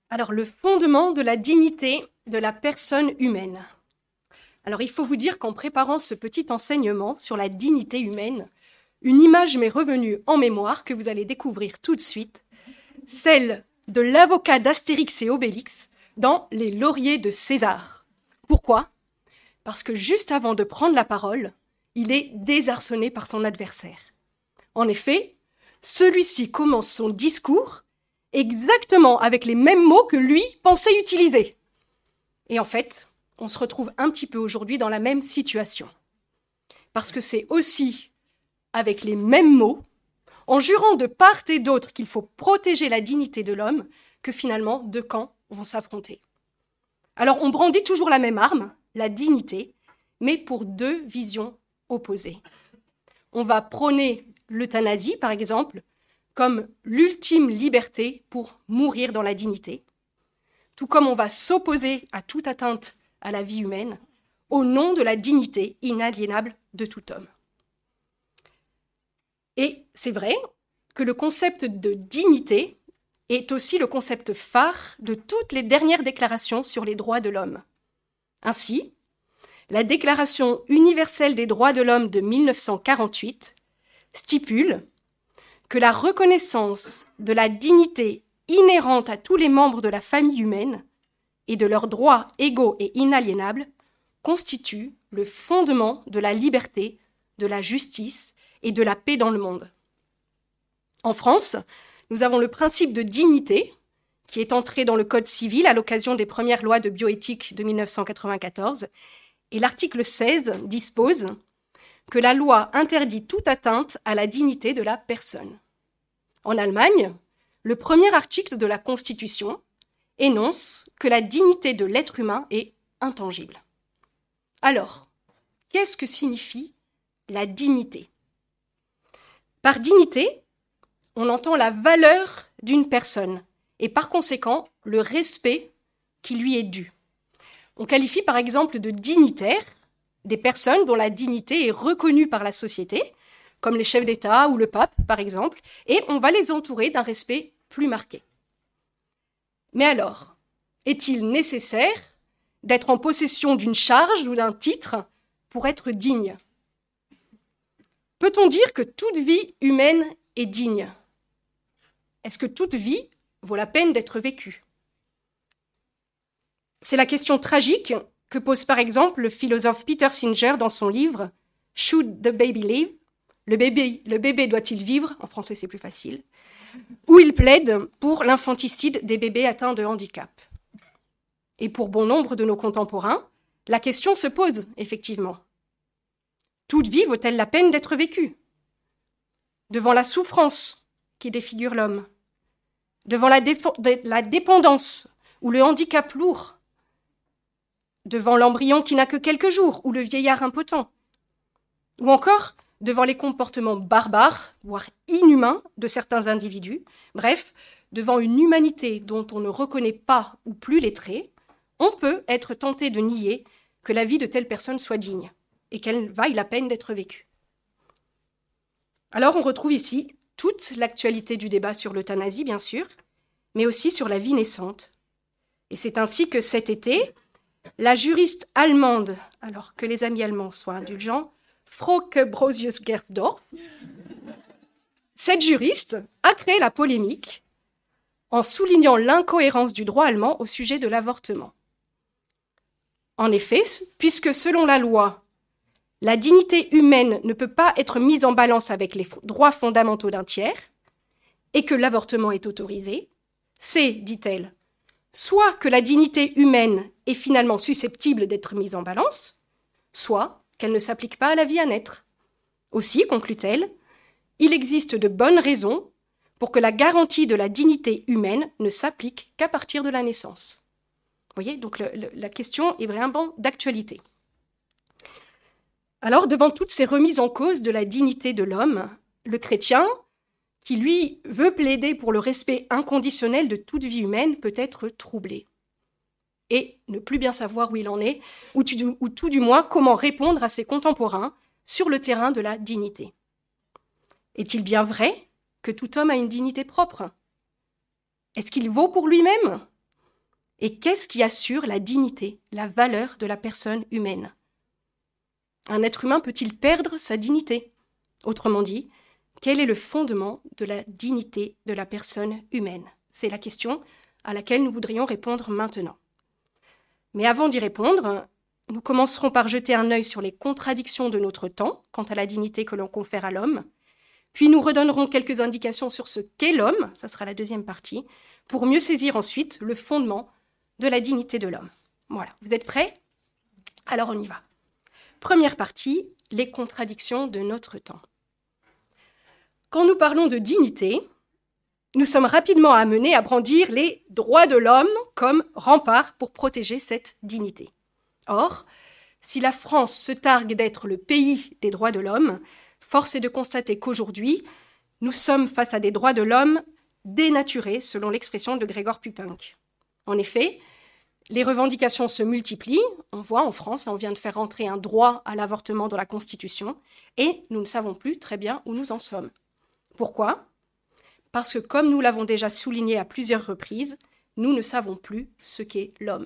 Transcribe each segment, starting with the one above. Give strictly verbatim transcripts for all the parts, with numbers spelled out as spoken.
Alors, le fondement de la dignité de la personne humaine. Alors, il faut vous dire qu'en préparant ce petit enseignement sur la dignité humaine, une image m'est revenue en mémoire que vous allez découvrir tout de suite, celle de l'avocat d'Astérix et Obélix dans Les Lauriers de César. Pourquoi ? Parce que juste avant de prendre la parole, il est désarçonné par son adversaire. En effet, celui-ci commence son discours exactement avec les mêmes mots que lui pensait utiliser. Et en fait, on se retrouve un petit peu aujourd'hui dans la même situation. Parce que c'est aussi avec les mêmes mots, en jurant de part et d'autre qu'il faut protéger la dignité de l'homme, que finalement deux camps vont s'affronter. Alors on brandit toujours la même arme, la dignité, mais pour deux visions opposées. On va prôner l'euthanasie, par exemple, comme l'ultime liberté pour mourir dans la dignité, tout comme on va s'opposer à toute atteinte à la vie humaine, au nom de la dignité inaliénable de tout homme. Et c'est vrai que le concept de dignité est aussi le concept phare de toutes les dernières déclarations sur les droits de l'homme. Ainsi, la Déclaration universelle des droits de l'homme de mille neuf cent quarante-huit stipule que la reconnaissance de la dignité inhérente à tous les membres de la famille humaine et de leurs droits égaux et inaliénables constitue le fondement de la liberté, de la justice et de la paix dans le monde. En France, nous avons le principe de dignité, qui est entré dans le Code civil à l'occasion des premières lois de bioéthique de mille neuf cent quatre-vingt-quatorze, et l'article seize dispose que la loi interdit toute atteinte à la dignité de la personne. En Allemagne, le premier article de la Constitution énonce que la dignité de l'être humain est intangible. Alors, qu'est-ce que signifie la dignité ? Par dignité, on entend la valeur d'une personne et par conséquent le respect qui lui est dû. On qualifie par exemple de dignitaires des personnes dont la dignité est reconnue par la société, comme les chefs d'État ou le pape par exemple, et on va les entourer d'un respect plus marqué. Mais alors, est-il nécessaire d'être en possession d'une charge ou d'un titre pour être digne ? Peut-on dire que toute vie humaine est digne ? Est-ce que toute vie vaut la peine d'être vécue ? C'est la question tragique que pose par exemple le philosophe Peter Singer dans son livre « Should the baby live ?» Le bébé, le bébé doit-il vivre ? En français, c'est plus facile. Où il plaide pour l'infanticide des bébés atteints de handicap. Et pour bon nombre de nos contemporains, la question se pose effectivement. Toute vie vaut-elle la peine d'être vécue ? Devant la souffrance qui défigure l'homme, devant la, déf- de, la dépendance ou le handicap lourd, devant l'embryon qui n'a que quelques jours ou le vieillard impotent, ou encore devant les comportements barbares, voire inhumains de certains individus, bref, devant une humanité dont on ne reconnaît pas ou plus les traits, on peut être tenté de nier que la vie de telle personne soit digne et qu'elle vaille la peine d'être vécue. Alors on retrouve ici toute l'actualité du débat sur l'euthanasie, bien sûr, mais aussi sur la vie naissante. Et c'est ainsi que cet été, la juriste allemande, alors que les amis allemands soient indulgents, Frauke Brosius-Gersdorf, cette juriste a créé la polémique en soulignant l'incohérence du droit allemand au sujet de l'avortement. En effet, puisque selon la loi, la dignité humaine ne peut pas être mise en balance avec les droits fondamentaux d'un tiers, et que l'avortement est autorisé, c'est, dit-elle, soit que la dignité humaine est finalement susceptible d'être mise en balance, soit qu'elle ne s'applique pas à la vie à naître. Aussi, conclut-elle, il existe de bonnes raisons pour que la garantie de la dignité humaine ne s'applique qu'à partir de la naissance. Vous voyez, donc le, le, la question est vraiment d'actualité. Alors, devant toutes ces remises en cause de la dignité de l'homme, le chrétien, qui lui veut plaider pour le respect inconditionnel de toute vie humaine, peut être troublé et ne plus bien savoir où il en est, ou, tu, ou tout du moins comment répondre à ses contemporains sur le terrain de la dignité. Est-il bien vrai que tout homme a une dignité propre ? Est-ce qu'il vaut pour lui-même ? Et qu'est-ce qui assure la dignité, la valeur de la personne humaine ? Un être humain peut-il perdre sa dignité ? Autrement dit, quel est le fondement de la dignité de la personne humaine ? C'est la question à laquelle nous voudrions répondre maintenant. Mais avant d'y répondre, nous commencerons par jeter un œil sur les contradictions de notre temps quant à la dignité que l'on confère à l'homme, puis nous redonnerons quelques indications sur ce qu'est l'homme, ça sera la deuxième partie, pour mieux saisir ensuite le fondement de la dignité de l'homme. Voilà, vous êtes prêts ? Alors on y va. Première partie, les contradictions de notre temps. Quand nous parlons de dignité, nous sommes rapidement amenés à brandir les droits de l'homme comme rempart pour protéger cette dignité. Or, si la France se targue d'être le pays des droits de l'homme, force est de constater qu'aujourd'hui, nous sommes face à des droits de l'homme dénaturés, selon l'expression de Gregor Pupenc. En effet, les revendications se multiplient. On voit en France, on vient de faire entrer un droit à l'avortement dans la Constitution, et nous ne savons plus très bien où nous en sommes. Pourquoi ? Parce que, comme nous l'avons déjà souligné à plusieurs reprises, nous ne savons plus ce qu'est l'homme.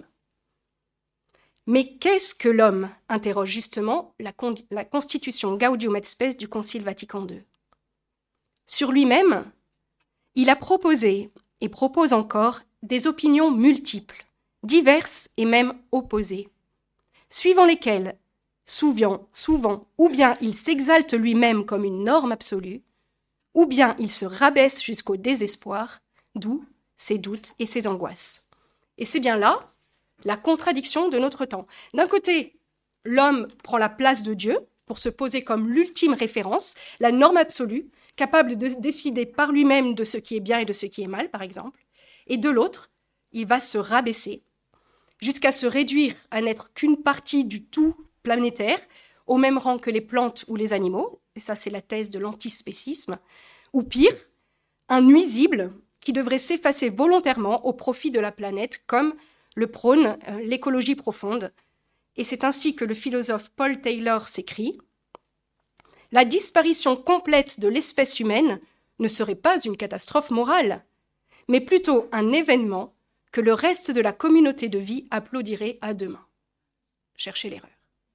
Mais qu'est-ce que l'homme ? Interroge justement la, con- la Constitution Gaudium et Spes du Concile Vatican deux. Sur lui-même, il a proposé et propose encore des opinions multiples, diverses et même opposées, suivant lesquelles, souvent, souvent, ou bien il s'exalte lui-même comme une norme absolue, ou bien il se rabaisse jusqu'au désespoir, d'où ses doutes et ses angoisses. Et c'est bien là la contradiction de notre temps. D'un côté, l'homme prend la place de Dieu pour se poser comme l'ultime référence, la norme absolue, capable de décider par lui-même de ce qui est bien et de ce qui est mal, par exemple. Et de l'autre, il va se rabaisser jusqu'à se réduire à n'être qu'une partie du tout planétaire, au même rang que les plantes ou les animaux, et ça c'est la thèse de l'antispécisme, ou pire, un nuisible qui devrait s'effacer volontairement au profit de la planète, comme le prône euh, l'écologie profonde. Et c'est ainsi que le philosophe Paul Taylor s'écrit « La disparition complète de l'espèce humaine ne serait pas une catastrophe morale, mais plutôt un événement que le reste de la communauté de vie applaudirait à deux mains. » Cherchez l'erreur.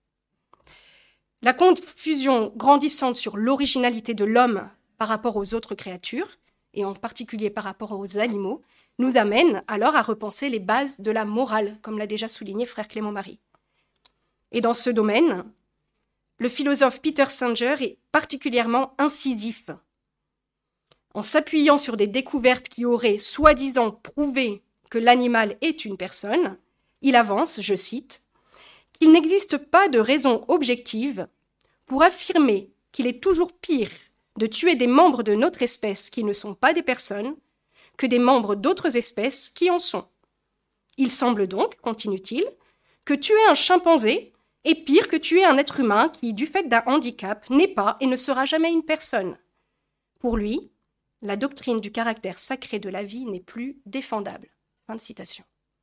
La confusion grandissante sur l'originalité de l'homme par rapport aux autres créatures, et en particulier par rapport aux animaux, nous amène alors à repenser les bases de la morale, comme l'a déjà souligné frère Clément Marie. Et dans ce domaine, le philosophe Peter Singer est particulièrement incisif. En s'appuyant sur des découvertes qui auraient soi-disant prouvé que l'animal est une personne, il avance, je cite, « qu'il n'existe pas de raison objective pour affirmer qu'il est toujours pire de tuer des membres de notre espèce qui ne sont pas des personnes que des membres d'autres espèces qui en sont. Il semble donc, continue-t-il, que tuer un chimpanzé est pire que tuer un être humain qui, du fait d'un handicap, n'est pas et ne sera jamais une personne. Pour lui, la doctrine du caractère sacré de la vie n'est plus défendable. » Fin de citation.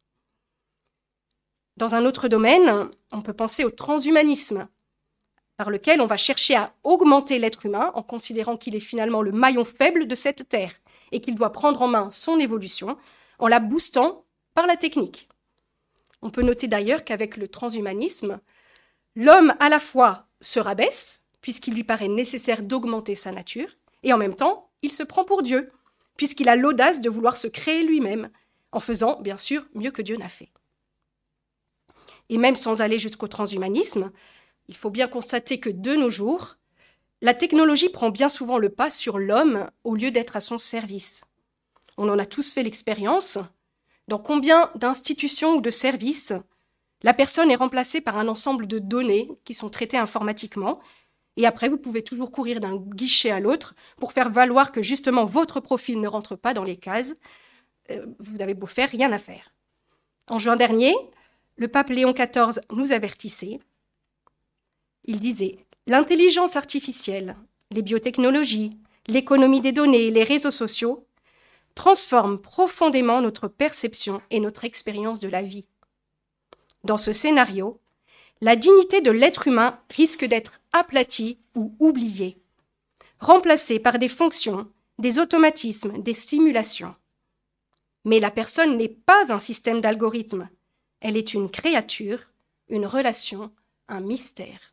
Dans un autre domaine, on peut penser au transhumanisme, par lequel on va chercher à augmenter l'être humain en considérant qu'il est finalement le maillon faible de cette terre et qu'il doit prendre en main son évolution en la boostant par la technique. On peut noter d'ailleurs qu'avec le transhumanisme, l'homme à la fois se rabaisse, puisqu'il lui paraît nécessaire d'augmenter sa nature, et en même temps, il se prend pour Dieu, puisqu'il a l'audace de vouloir se créer lui-même, en faisant, bien sûr, mieux que Dieu n'a fait. Et même sans aller jusqu'au transhumanisme, il faut bien constater que de nos jours, la technologie prend bien souvent le pas sur l'homme au lieu d'être à son service. On en a tous fait l'expérience. Dans combien d'institutions ou de services la personne est remplacée par un ensemble de données qui sont traitées informatiquement, et après vous pouvez toujours courir d'un guichet à l'autre pour faire valoir que justement votre profil ne rentre pas dans les cases. Euh, vous avez beau faire, rien à faire. En juin dernier, le pape Léon quatorze nous avertissait. Il disait « L'intelligence artificielle, les biotechnologies, l'économie des données, les réseaux sociaux transforment profondément notre perception et notre expérience de la vie. Dans ce scénario, la dignité de l'être humain risque d'être aplatie ou oubliée, remplacée par des fonctions, des automatismes, des simulations. Mais la personne n'est pas un système d'algorithmes. Elle est une créature, une relation, un mystère.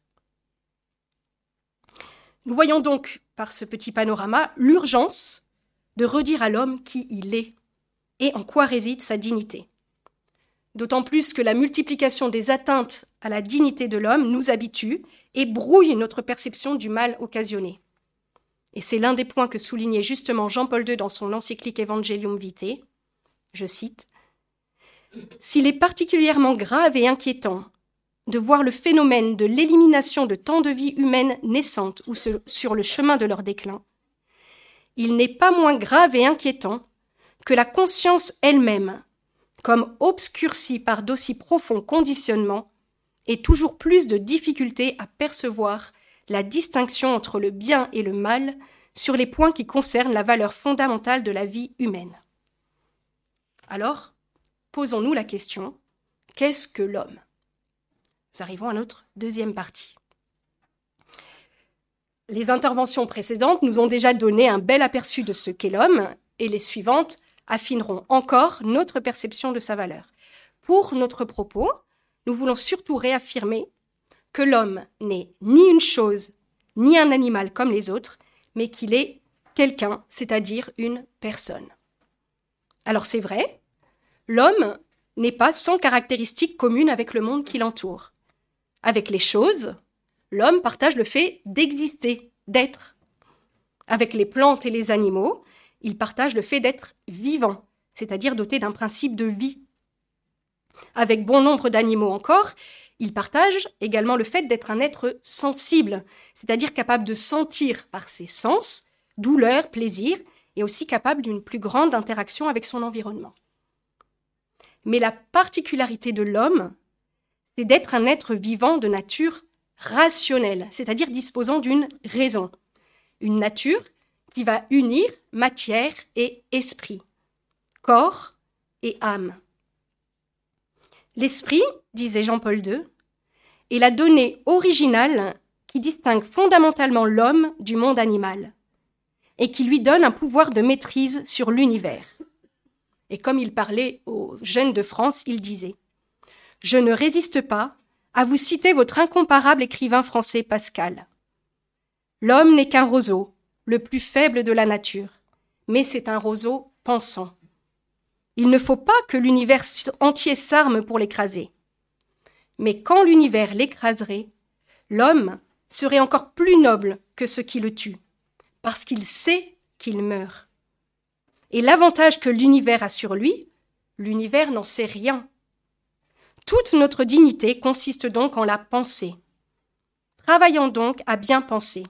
Nous voyons donc, par ce petit panorama, l'urgence de redire à l'homme qui il est et en quoi réside sa dignité. D'autant plus que la multiplication des atteintes à la dignité de l'homme nous habitue et brouille notre perception du mal occasionné. Et c'est l'un des points que soulignait justement Jean-Paul deux dans son encyclique Evangelium Vitae. Je cite « S'il est particulièrement grave et inquiétant de voir le phénomène de l'élimination de tant de vies humaines naissantes ou sur le chemin de leur déclin, il n'est pas moins grave et inquiétant que la conscience elle-même, comme obscurcie par d'aussi profonds conditionnements, ait toujours plus de difficultés à percevoir la distinction entre le bien et le mal sur les points qui concernent la valeur fondamentale de la vie humaine. » Alors, posons-nous la question, qu'est-ce que l'homme ? Nous arrivons à notre deuxième partie. Les interventions précédentes nous ont déjà donné un bel aperçu de ce qu'est l'homme, et les suivantes affineront encore notre perception de sa valeur. Pour notre propos, nous voulons surtout réaffirmer que l'homme n'est ni une chose, ni un animal comme les autres, mais qu'il est quelqu'un, c'est-à-dire une personne. Alors c'est vrai, l'homme n'est pas sans caractéristiques communes avec le monde qui l'entoure. Avec les choses, l'homme partage le fait d'exister, d'être. Avec les plantes et les animaux, il partage le fait d'être vivant, c'est-à-dire doté d'un principe de vie. Avec bon nombre d'animaux encore, il partage également le fait d'être un être sensible, c'est-à-dire capable de sentir par ses sens, douleur, plaisir, et aussi capable d'une plus grande interaction avec son environnement. Mais la particularité de l'homme, c'est d'être un être vivant de nature rationnelle, c'est-à-dire disposant d'une raison. Une nature qui va unir matière et esprit, corps et âme. L'esprit, disait Jean-Paul deux, est la donnée originale qui distingue fondamentalement l'homme du monde animal et qui lui donne un pouvoir de maîtrise sur l'univers. Et comme il parlait aux jeunes de France, il disait « Je ne résiste pas à vous citer votre incomparable écrivain français Pascal. L'homme n'est qu'un roseau, le plus faible de la nature, mais c'est un roseau pensant. Il ne faut pas que l'univers entier s'arme pour l'écraser. Mais quand l'univers l'écraserait, l'homme serait encore plus noble que ce qui le tue, parce qu'il sait qu'il meurt. Et l'avantage que l'univers a sur lui, l'univers n'en sait rien. Toute notre dignité consiste donc en la pensée. Travaillons donc à bien penser.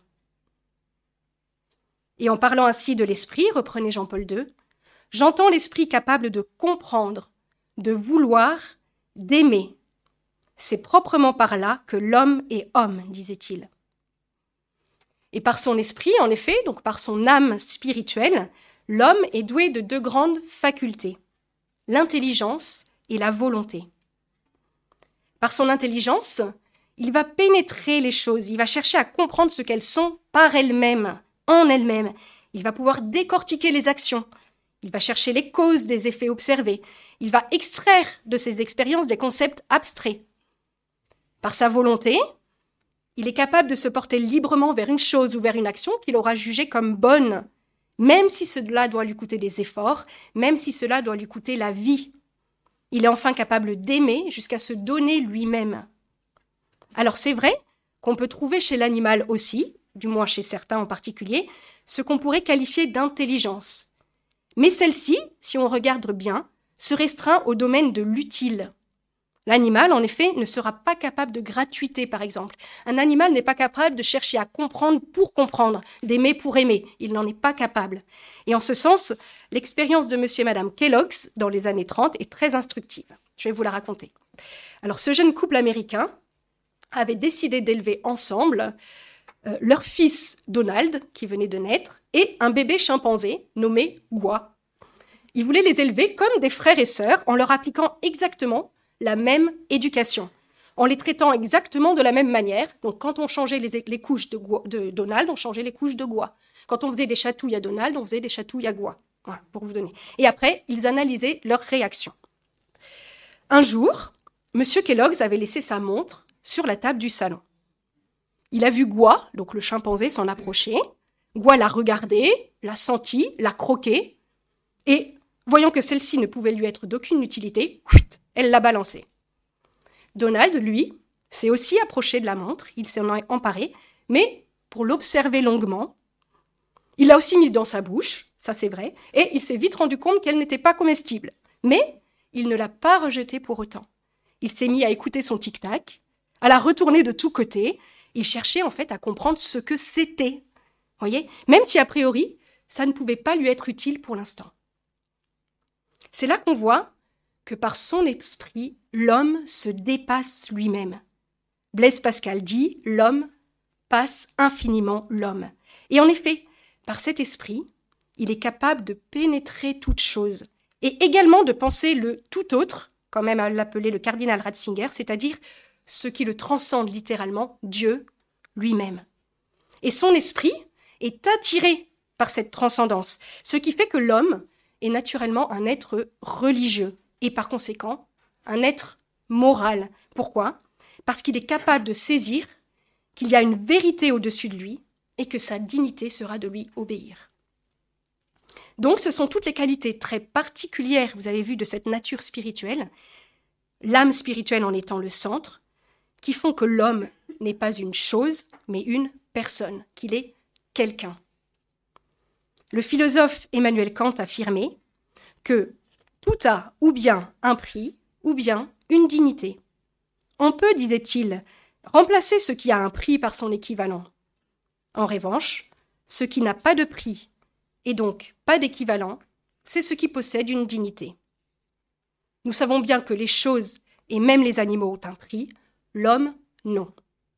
Et en parlant ainsi de l'esprit, reprenait Jean-Paul deux, j'entends l'esprit capable de comprendre, de vouloir, d'aimer. C'est proprement par là que l'homme est homme, disait-il. Et par son esprit, en effet, donc par son âme spirituelle, l'homme est doué de deux grandes facultés, l'intelligence et la volonté. Par son intelligence, il va pénétrer les choses, il va chercher à comprendre ce qu'elles sont par elles-mêmes, en elles-mêmes. Il va pouvoir décortiquer les actions, il va chercher les causes des effets observés, il va extraire de ses expériences des concepts abstraits. Par sa volonté, il est capable de se porter librement vers une chose ou vers une action qu'il aura jugée comme bonne, même si cela doit lui coûter des efforts, même si cela doit lui coûter la vie. Il est enfin capable d'aimer jusqu'à se donner lui-même. Alors c'est vrai qu'on peut trouver chez l'animal aussi, du moins chez certains en particulier, ce qu'on pourrait qualifier d'intelligence. Mais celle-ci, si on regarde bien, se restreint au domaine de l'utile. L'animal, en effet, ne sera pas capable de gratuité, par exemple. Un animal n'est pas capable de chercher à comprendre pour comprendre, d'aimer pour aimer. Il n'en est pas capable. Et en ce sens, l'expérience de monsieur et madame Kellogg's dans les années trente est très instructive. Je vais vous la raconter. Alors, ce jeune couple américain avait décidé d'élever ensemble euh, leur fils Donald, qui venait de naître, et un bébé chimpanzé nommé Gwa. Ils voulaient les élever comme des frères et sœurs en leur appliquant exactement la même éducation, en les traitant exactement de la même manière. Donc, quand on changeait les, les couches de, Gwa, de Donald, on changeait les couches de Gwa. Quand on faisait des chatouilles à Donald, on faisait des chatouilles à Gwa. Voilà, pour vous donner. Et après, ils analysaient leurs réactions. Un jour, M. Kellogg's avait laissé sa montre sur la table du salon. Il a vu Gwa, donc le chimpanzé, s'en approcher. Gwa l'a regardé, l'a senti, l'a croqué, et voyant que celle-ci ne pouvait lui être d'aucune utilité, elle l'a balancée. Donald, lui, s'est aussi approché de la montre, il s'en est emparé, mais pour l'observer longuement, il l'a aussi mise dans sa bouche, ça c'est vrai, et il s'est vite rendu compte qu'elle n'était pas comestible. Mais il ne l'a pas rejetée pour autant. Il s'est mis à écouter son tic-tac, à la retourner de tous côtés. Il cherchait en fait à comprendre ce que c'était. Voyez, même si a priori, ça ne pouvait pas lui être utile pour l'instant. C'est là qu'on voit que par son esprit, l'homme se dépasse lui-même. Blaise Pascal dit « l'homme passe infiniment l'homme ». Et en effet, par cet esprit, il est capable de pénétrer toute chose et également de penser le tout autre, quand même à l'appeler le cardinal Ratzinger, c'est-à-dire ce qui le transcende littéralement, Dieu lui-même. Et son esprit est attiré par cette transcendance, ce qui fait que l'homme est naturellement un être religieux et par conséquent un être moral. Pourquoi ? Parce qu'il est capable de saisir qu'il y a une vérité au-dessus de lui et que sa dignité sera de lui obéir. Donc ce sont toutes les qualités très particulières, vous avez vu, de cette nature spirituelle, l'âme spirituelle en étant le centre, qui font que l'homme n'est pas une chose, mais une personne, qu'il est quelqu'un. Le philosophe Emmanuel Kant affirmait que tout a ou bien un prix, ou bien une dignité. On peut, disait-il, remplacer ce qui a un prix par son équivalent. En revanche, ce qui n'a pas de prix, et donc pas d'équivalent, c'est ce qui possède une dignité. Nous savons bien que les choses, et même les animaux, ont un prix, l'homme, non. Pourquoi ?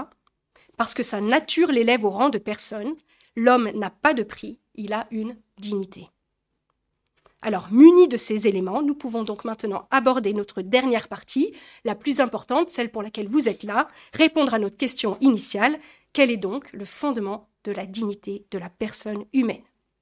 Parce que sa nature l'élève au rang de personne, l'homme n'a pas de prix, il a une dignité. Alors, munis de ces éléments, nous pouvons donc maintenant aborder notre dernière partie, la plus importante, celle pour laquelle vous êtes là, répondre à notre question initiale, quel est donc le fondement de la dignité de la personne humaine ?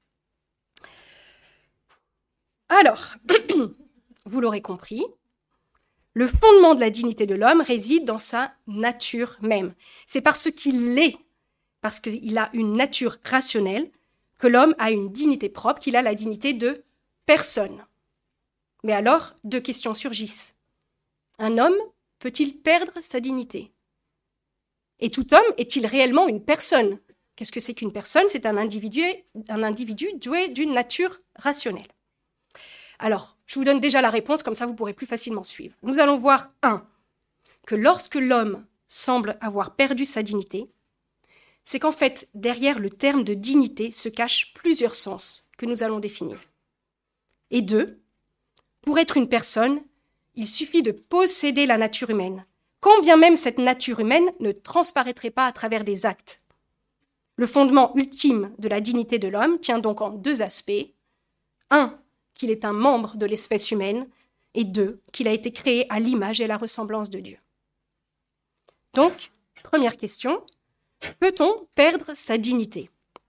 Alors, vous l'aurez compris, le fondement de la dignité de l'homme réside dans sa nature même. C'est parce qu'il est, parce qu'il a une nature rationnelle, que l'homme a une dignité propre, qu'il a la dignité de personne. Mais alors, deux questions surgissent. Un homme peut-il perdre sa dignité ? Et tout homme est-il réellement une personne ? Qu'est-ce que c'est qu'une personne ? C'est un individu, un individu doué d'une nature rationnelle. Alors, je vous donne déjà la réponse, comme ça vous pourrez plus facilement suivre. Nous allons voir, un, que lorsque l'homme semble avoir perdu sa dignité, c'est qu'en fait, derrière le terme de dignité se cachent plusieurs sens que nous allons définir. Et deux, pour être une personne, il suffit de posséder la nature humaine, quand bien même cette nature humaine ne transparaîtrait pas à travers des actes. Le fondement ultime de la dignité de l'homme tient donc en deux aspects. Un, qu'il est un membre de l'espèce humaine, et deux, qu'il a été créé à l'image et à la ressemblance de Dieu. Donc, première question, peut-on perdre sa dignité ?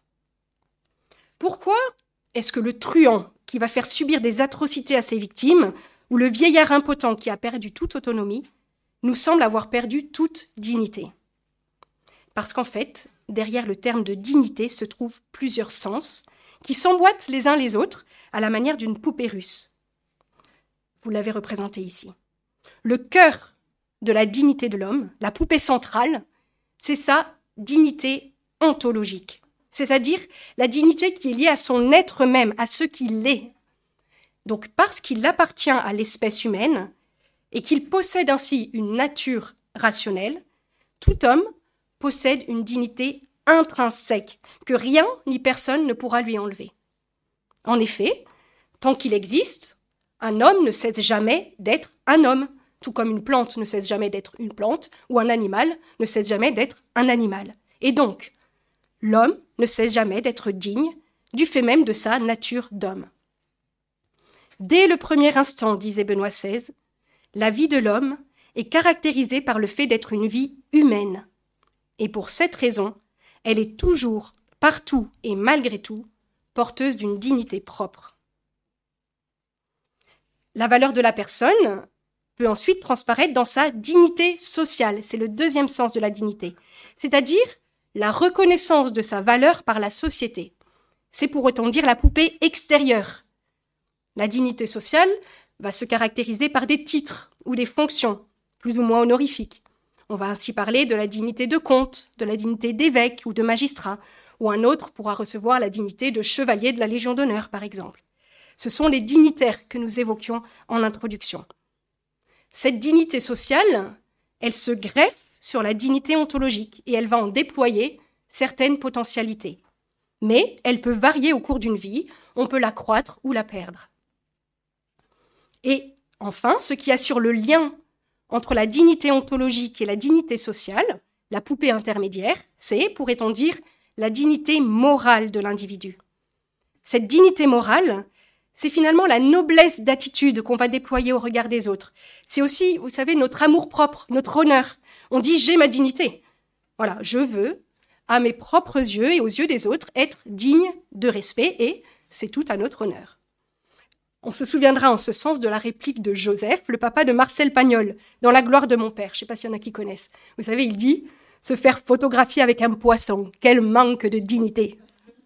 Pourquoi est-ce que le truand qui va faire subir des atrocités à ses victimes, ou le vieillard impotent qui a perdu toute autonomie, nous semble avoir perdu toute dignité ? Parce qu'en fait, derrière le terme de dignité se trouvent plusieurs sens qui s'emboîtent les uns les autres à la manière d'une poupée russe. Vous l'avez représenté ici. Le cœur de la dignité de l'homme, la poupée centrale, c'est sa dignité ontologique, c'est-à-dire la dignité qui est liée à son être même, à ce qu'il est. Donc parce qu'il appartient à l'espèce humaine et qu'il possède ainsi une nature rationnelle, tout homme possède une dignité intrinsèque que rien ni personne ne pourra lui enlever. En effet, tant qu'il existe, un homme ne cesse jamais d'être un homme, tout comme une plante ne cesse jamais d'être une plante, ou un animal ne cesse jamais d'être un animal. Et donc, l'homme ne cesse jamais d'être digne du fait même de sa nature d'homme. Dès le premier instant, disait Benoît seize, la vie de l'homme est caractérisée par le fait d'être une vie humaine. Et pour cette raison, elle est toujours, partout et malgré tout, porteuse d'une dignité propre. La valeur de la personne peut ensuite transparaître dans sa dignité sociale. C'est le deuxième sens de la dignité, c'est-à-dire la reconnaissance de sa valeur par la société. C'est pour autant dire la poupée extérieure. La dignité sociale va se caractériser par des titres ou des fonctions, plus ou moins honorifiques. On va ainsi parler de la dignité de comte, de la dignité d'évêque ou de magistrat, ou un autre pourra recevoir la dignité de chevalier de la Légion d'honneur, par exemple. Ce sont les dignitaires que nous évoquions en introduction. Cette dignité sociale, elle se greffe sur la dignité ontologique et elle va en déployer certaines potentialités. Mais elle peut varier au cours d'une vie, on peut l'accroître ou la perdre. Et enfin, ce qui assure le lien entre la dignité ontologique et la dignité sociale, la poupée intermédiaire, c'est, pourrait-on dire, la dignité morale de l'individu. Cette dignité morale, c'est finalement la noblesse d'attitude qu'on va déployer au regard des autres. C'est aussi, vous savez, notre amour-propre, notre honneur. On dit « j'ai ma dignité ». Voilà, je veux, à mes propres yeux et aux yeux des autres, être digne de respect et c'est tout à notre honneur. On se souviendra en ce sens de la réplique de Joseph, le papa de Marcel Pagnol, dans La gloire de mon père. Je ne sais pas s'il y en a qui connaissent. Vous savez, il dit « se faire photographier avec un poisson, quel manque de dignité !»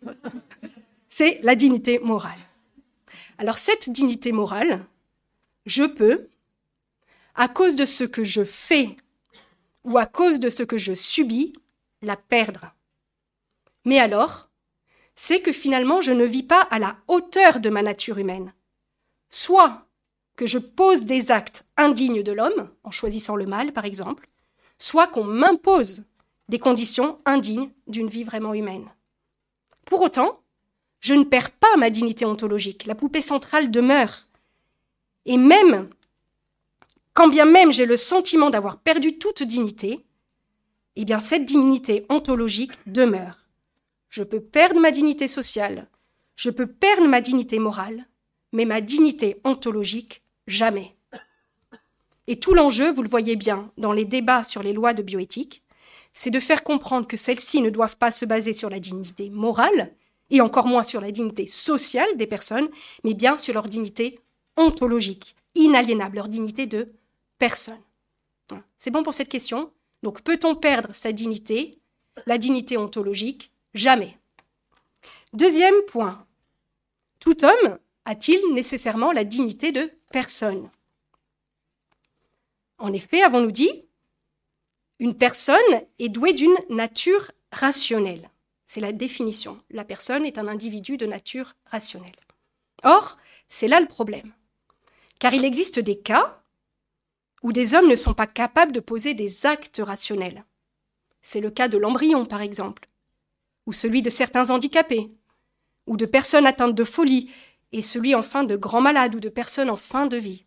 C'est la dignité morale. Alors cette dignité morale, je peux, à cause de ce que je fais ou à cause de ce que je subis, la perdre. Mais alors, c'est que finalement, je ne vis pas à la hauteur de ma nature humaine. Soit que je pose des actes indignes de l'homme, en choisissant le mal par exemple, soit qu'on m'impose des conditions indignes d'une vie vraiment humaine. Pour autant, je ne perds pas ma dignité ontologique, la poupée centrale demeure. Et même, quand bien même j'ai le sentiment d'avoir perdu toute dignité, eh bien cette dignité ontologique demeure. Je peux perdre ma dignité sociale, je peux perdre ma dignité morale, mais ma dignité ontologique, jamais. Et tout l'enjeu, vous le voyez bien dans les débats sur les lois de bioéthique, c'est de faire comprendre que celles-ci ne doivent pas se baser sur la dignité morale, et encore moins sur la dignité sociale des personnes, mais bien sur leur dignité ontologique, inaliénable, leur dignité de personne. C'est bon pour cette question. Donc, peut-on perdre sa dignité, la dignité ontologique? Jamais. Deuxième point. Tout homme a-t-il nécessairement la dignité de personne? En effet, avons-nous dit, une personne est douée d'une nature rationnelle. C'est la définition. La personne est un individu de nature rationnelle. Or, c'est là le problème. Car il existe des cas où des hommes ne sont pas capables de poser des actes rationnels. C'est le cas de l'embryon, par exemple, ou celui de certains handicapés, ou de personnes atteintes de folie, et celui enfin de grands malades ou de personnes en fin de vie.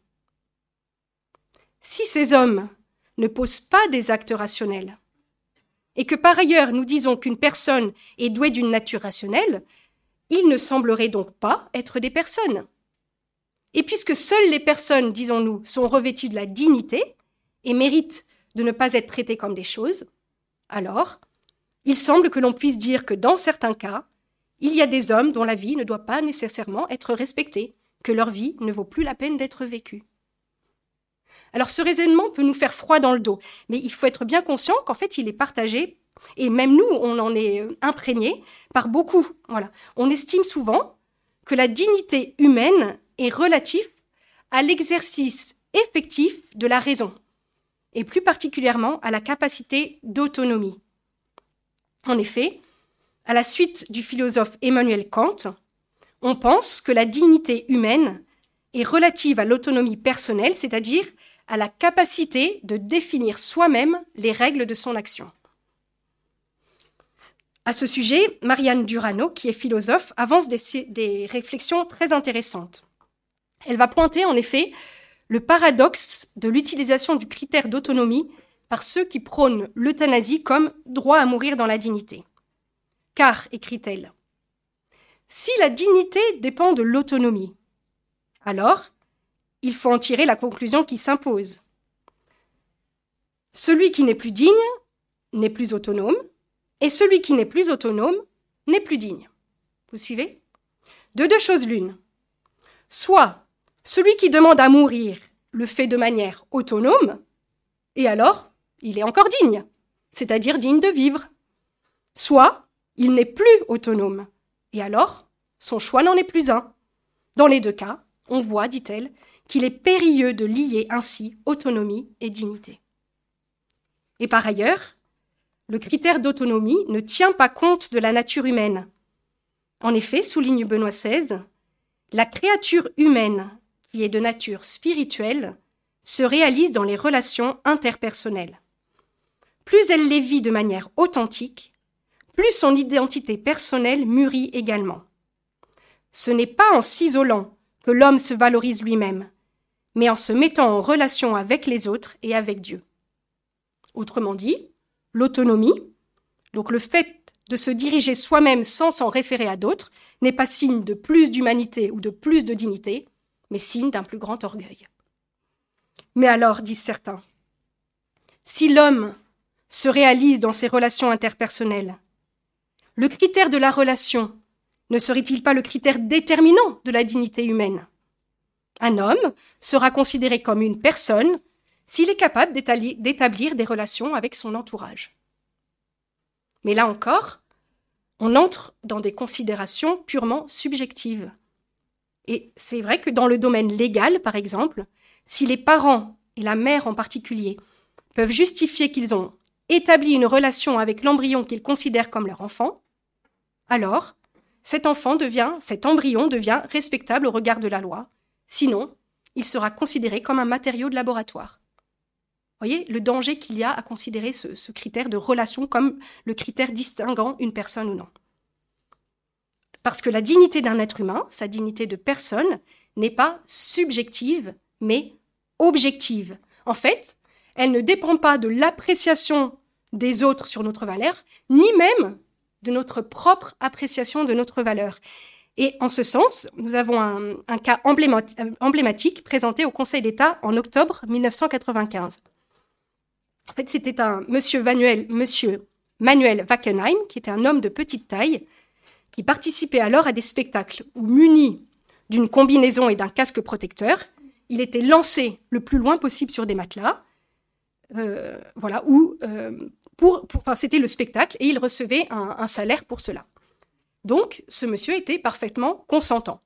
Si ces hommes ne posent pas des actes rationnels, et que par ailleurs nous disons qu'une personne est douée d'une nature rationnelle, ils ne sembleraient donc pas être des personnes. Et puisque seules les personnes, disons-nous, sont revêtues de la dignité et méritent de ne pas être traitées comme des choses, alors il semble que l'on puisse dire que dans certains cas, il y a des hommes dont la vie ne doit pas nécessairement être respectée, que leur vie ne vaut plus la peine d'être vécue. Alors ce raisonnement peut nous faire froid dans le dos, mais il faut être bien conscient qu'en fait il est partagé, et même nous on en est imprégné par beaucoup. Voilà. On estime souvent que la dignité humaine est relative à l'exercice effectif de la raison, et plus particulièrement à la capacité d'autonomie. En effet, à la suite du philosophe Emmanuel Kant, on pense que la dignité humaine est relative à l'autonomie personnelle, c'est-à-dire à la capacité de définir soi-même les règles de son action. À ce sujet, Marianne Durano, qui est philosophe, avance des, des réflexions très intéressantes. Elle va pointer en effet le paradoxe de l'utilisation du critère d'autonomie par ceux qui prônent l'euthanasie comme droit à mourir dans la dignité. Car, écrit-elle, si la dignité dépend de l'autonomie, alors il faut en tirer la conclusion qui s'impose. Celui qui n'est plus digne n'est plus autonome, et celui qui n'est plus autonome n'est plus digne. Vous suivez ? De deux choses l'une. Soit celui qui demande à mourir le fait de manière autonome, et alors il est encore digne, c'est-à-dire digne de vivre. Soit il n'est plus autonome, et alors son choix n'en est plus un. Dans les deux cas, on voit, dit-elle, qu'il est périlleux de lier ainsi autonomie et dignité. Et par ailleurs, le critère d'autonomie ne tient pas compte de la nature humaine. En effet, souligne Benoît seize, la créature humaine, qui est de nature spirituelle, se réalise dans les relations interpersonnelles. Plus elle les vit de manière authentique, plus son identité personnelle mûrit également. Ce n'est pas en s'isolant que l'homme se valorise lui-même, mais en se mettant en relation avec les autres et avec Dieu. Autrement dit, l'autonomie, donc le fait de se diriger soi-même sans s'en référer à d'autres, n'est pas signe de plus d'humanité ou de plus de dignité, mais signe d'un plus grand orgueil. Mais alors, disent certains, si l'homme se réalise dans ses relations interpersonnelles, le critère de la relation ne serait-il pas le critère déterminant de la dignité humaine ? Un homme sera considéré comme une personne s'il est capable d'établir des relations avec son entourage. Mais là encore, on entre dans des considérations purement subjectives. Et c'est vrai que dans le domaine légal, par exemple, si les parents, et la mère en particulier, peuvent justifier qu'ils ont établi une relation avec l'embryon qu'ils considèrent comme leur enfant, alors cet enfant devient, cet embryon devient respectable au regard de la loi. Sinon, il sera considéré comme un matériau de laboratoire. Vous voyez le danger qu'il y a à considérer ce, ce critère de relation comme le critère distinguant une personne ou non. Parce que la dignité d'un être humain, sa dignité de personne, n'est pas subjective, mais objective. En fait, elle ne dépend pas de l'appréciation des autres sur notre valeur, ni même de notre propre appréciation de notre valeur. Et en ce sens, nous avons un, un cas emblématique présenté au Conseil d'État en octobre mille neuf cent quatre-vingt-quinze. En fait, c'était un monsieur Manuel, monsieur Manuel Wackenheim, qui était un homme de petite taille, qui participait alors à des spectacles où, muni d'une combinaison et d'un casque protecteur, il était lancé le plus loin possible sur des matelas, euh, voilà, où, euh, pour, pour, enfin, c'était le spectacle, et il recevait un, un salaire pour cela. Donc, ce monsieur était parfaitement consentant.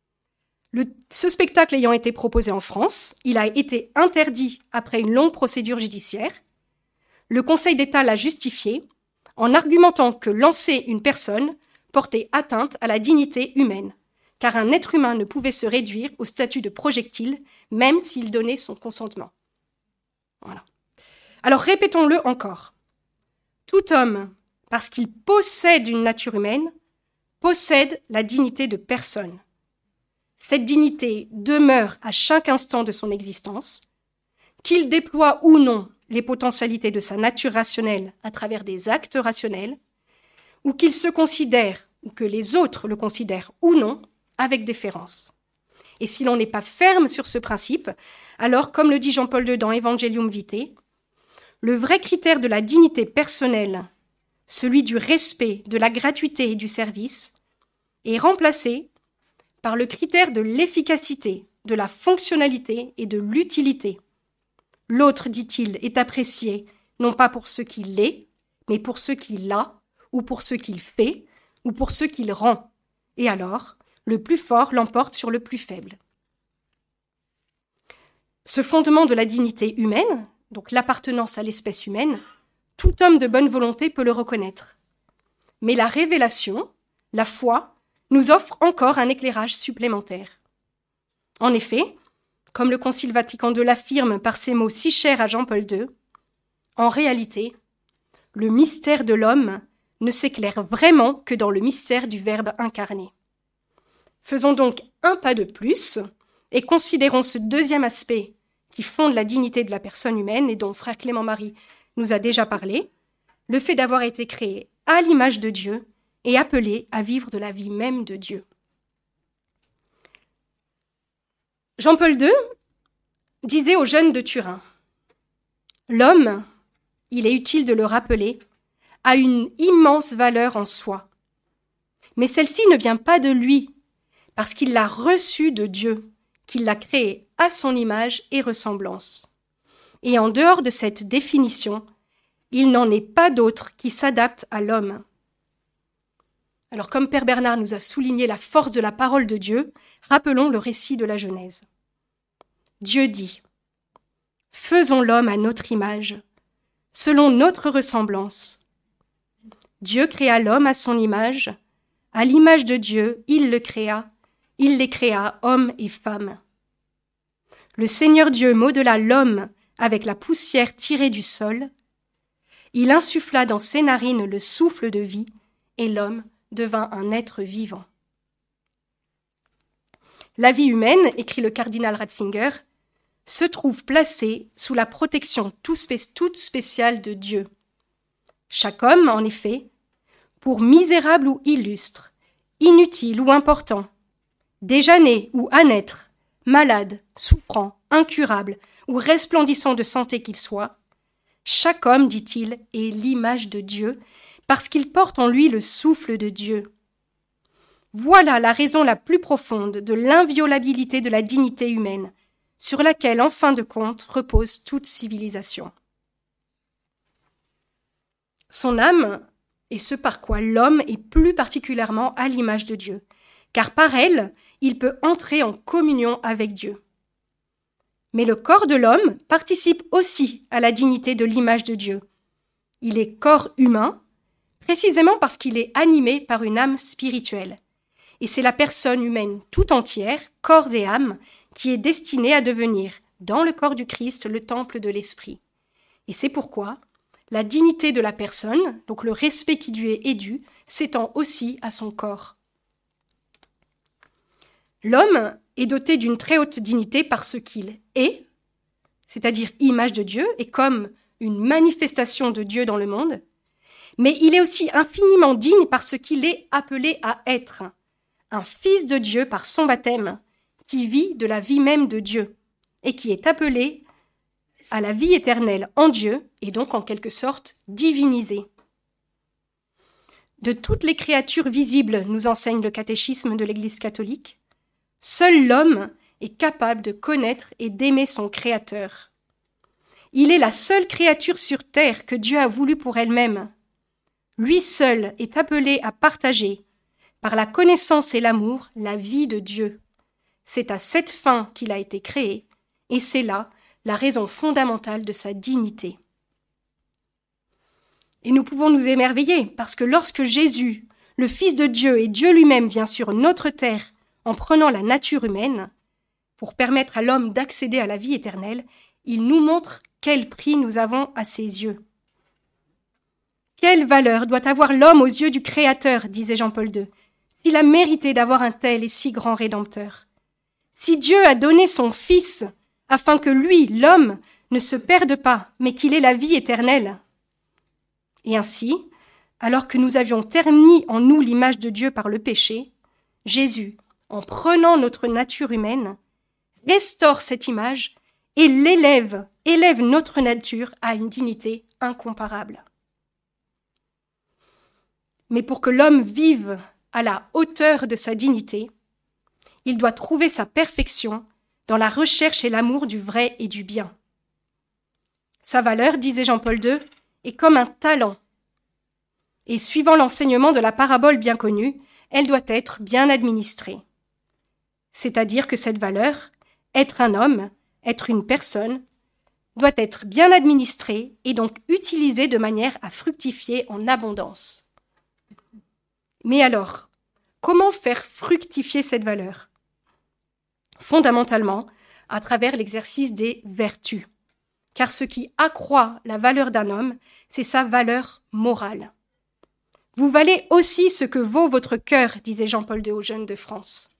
Le, ce spectacle ayant été proposé en France, il a été interdit après une longue procédure judiciaire. Le Conseil d'État l'a justifié en argumentant que lancer une personne portait atteinte à la dignité humaine, car un être humain ne pouvait se réduire au statut de projectile, même s'il donnait son consentement. Voilà. Alors répétons-le encore. Tout homme, parce qu'il possède une nature humaine, possède la dignité de personne. Cette dignité demeure à chaque instant de son existence, qu'il déploie ou non les potentialités de sa nature rationnelle à travers des actes rationnels, ou qu'il se considère, ou que les autres le considèrent ou non, avec déférence. Et si l'on n'est pas ferme sur ce principe, alors, comme le dit Jean-Paul deux dans Evangelium Vitae, le vrai critère de la dignité personnelle, celui du respect, de la gratuité et du service, est remplacé par le critère de l'efficacité, de la fonctionnalité et de l'utilité. L'autre, dit-il, est apprécié non pas pour ce qu'il est, mais pour ce qu'il a, ou pour ce qu'il fait, ou pour ce qu'il rend. Et alors, le plus fort l'emporte sur le plus faible. Ce fondement de la dignité humaine, donc l'appartenance à l'espèce humaine, tout homme de bonne volonté peut le reconnaître. Mais la révélation, la foi, nous offre encore un éclairage supplémentaire. En effet, comme le Concile Vatican deux l'affirme par ces mots si chers à Jean-Paul deux, en réalité, le mystère de l'homme ne s'éclaire vraiment que dans le mystère du Verbe incarné. Faisons donc un pas de plus et considérons ce deuxième aspect qui fonde la dignité de la personne humaine et dont frère Clément Marie nous a déjà parlé, le fait d'avoir été créé à l'image de Dieu et appelé à vivre de la vie même de Dieu. Jean-Paul deux disait aux jeunes de Turin, « L'homme, il est utile de le rappeler, a une immense valeur en soi. Mais celle-ci ne vient pas de lui, parce qu'il l'a reçu de Dieu, qu'il l'a créé à son image et ressemblance. Et en dehors de cette définition, il n'en est pas d'autre qui s'adapte à l'homme. Alors, comme Père Bernard nous a souligné la force de la parole de Dieu, rappelons le récit de la Genèse. Dieu dit « Faisons l'homme à notre image, selon notre ressemblance. » Dieu créa l'homme à son image, à l'image de Dieu, il le créa, il les créa hommes et femmes. Le Seigneur Dieu modela l'homme avec la poussière tirée du sol. Il insuffla dans ses narines le souffle de vie, et l'homme devint un être vivant. La vie humaine, écrit le cardinal Ratzinger, se trouve placée sous la protection toute spéciale de Dieu. Chaque homme, en effet, pour misérable ou illustre, inutile ou important, déjà né ou à naître, malade, souffrant, incurable ou resplendissant de santé qu'il soit, chaque homme, dit-il, est l'image de Dieu, parce qu'il porte en lui le souffle de Dieu. Voilà la raison la plus profonde de l'inviolabilité de la dignité humaine, sur laquelle, en fin de compte, repose toute civilisation. Son âme est ce par quoi l'homme est plus particulièrement à l'image de Dieu, car par elle, il peut entrer en communion avec Dieu. Mais le corps de l'homme participe aussi à la dignité de l'image de Dieu. Il est corps humain, précisément parce qu'il est animé par une âme spirituelle. Et c'est la personne humaine tout entière, corps et âme, qui est destinée à devenir, dans le corps du Christ, le temple de l'Esprit. Et c'est pourquoi la dignité de la personne, donc le respect qui lui est dû, s'étend aussi à son corps. L'homme est doté d'une très haute dignité parce qu'il est, c'est-à-dire image de Dieu, et comme une manifestation de Dieu dans le monde, mais il est aussi infiniment digne parce qu'il est appelé à être un fils de Dieu par son baptême, qui vit de la vie même de Dieu, et qui est appelé à la vie éternelle en Dieu, et donc en quelque sorte divinisé. De toutes les créatures visibles, nous enseigne le catéchisme de l'Église catholique, seul l'homme est capable de connaître et d'aimer son Créateur. Il est la seule créature sur terre que Dieu a voulu pour elle-même. Lui seul est appelé à partager, par la connaissance et l'amour, la vie de Dieu. C'est à cette fin qu'il a été créé, et c'est là la raison fondamentale de sa dignité. Et nous pouvons nous émerveiller, parce que lorsque Jésus, le Fils de Dieu et Dieu lui-même vient sur notre terre en prenant la nature humaine, pour permettre à l'homme d'accéder à la vie éternelle, il nous montre quel prix nous avons à ses yeux. Quelle valeur doit avoir l'homme aux yeux du Créateur, disait Jean-Paul deux, s'il a mérité d'avoir un tel et si grand Rédempteur. Si Dieu a donné son Fils, afin que lui, l'homme, ne se perde pas, mais qu'il ait la vie éternelle. Et ainsi, alors que nous avions terni en nous l'image de Dieu par le péché, Jésus, en prenant notre nature humaine, restaure cette image et l'élève, élève notre nature à une dignité incomparable. Mais pour que l'homme vive à la hauteur de sa dignité, il doit trouver sa perfection dans la recherche et l'amour du vrai et du bien. Sa valeur, disait Jean-Paul deux, est comme un talent. Et suivant l'enseignement de la parabole bien connue, elle doit être bien administrée. C'est-à-dire que cette valeur, être un homme, être une personne, doit être bien administrée et donc utilisée de manière à fructifier en abondance. Mais alors, comment faire fructifier cette valeur ? Fondamentalement, à travers l'exercice des vertus. Car ce qui accroît la valeur d'un homme, c'est sa valeur morale. Vous valez aussi ce que vaut votre cœur, disait Jean-Paul deux aux jeunes de France.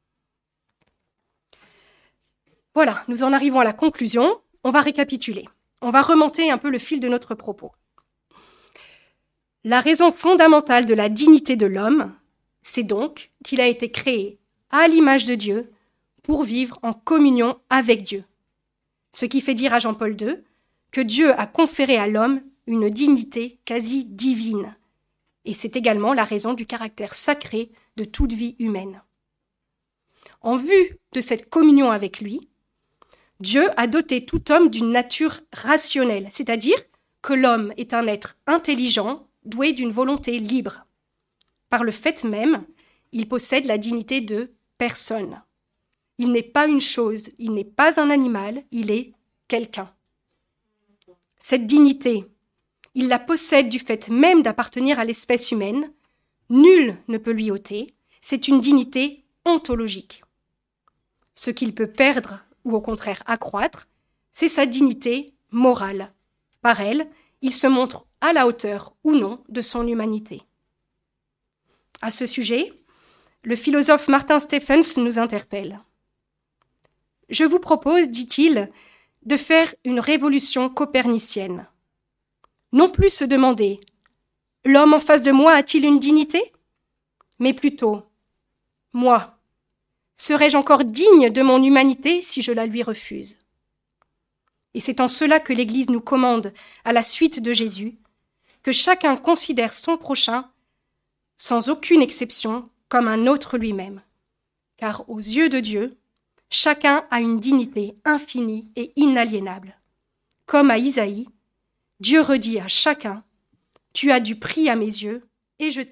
Voilà, nous en arrivons à la conclusion. On va récapituler. On va remonter un peu le fil de notre propos. La raison fondamentale de la dignité de l'homme, c'est donc qu'il a été créé à l'image de Dieu pour vivre en communion avec Dieu. Ce qui fait dire à Jean-Paul deux que Dieu a conféré à l'homme une dignité quasi divine. Et c'est également la raison du caractère sacré de toute vie humaine. En vue de cette communion avec lui, Dieu a doté tout homme d'une nature rationnelle, c'est-à-dire que l'homme est un être intelligent, doué d'une volonté libre. Par le fait même, il possède la dignité de personne. Il n'est pas une chose, il n'est pas un animal, il est quelqu'un. Cette dignité, il la possède du fait même d'appartenir à l'espèce humaine. Nul ne peut lui ôter. C'est une dignité ontologique. Ce qu'il peut perdre ou au contraire accroître, c'est sa dignité morale. Par elle, il se montre à la hauteur ou non de son humanité. À ce sujet, le philosophe Martin Stephens nous interpelle. « Je vous propose, dit-il, de faire une révolution copernicienne. Non plus se demander « L'homme en face de moi a-t-il une dignité ?» mais plutôt « Moi, serais-je encore digne de mon humanité si je la lui refuse ?» Et c'est en cela que l'Église nous commande, à la suite de Jésus, que chacun considère son prochain, sans aucune exception, comme un autre lui-même. Car aux yeux de Dieu, chacun a une dignité infinie et inaliénable. Comme à Isaïe, Dieu redit à chacun « Tu as du prix à mes yeux et je t'aime. »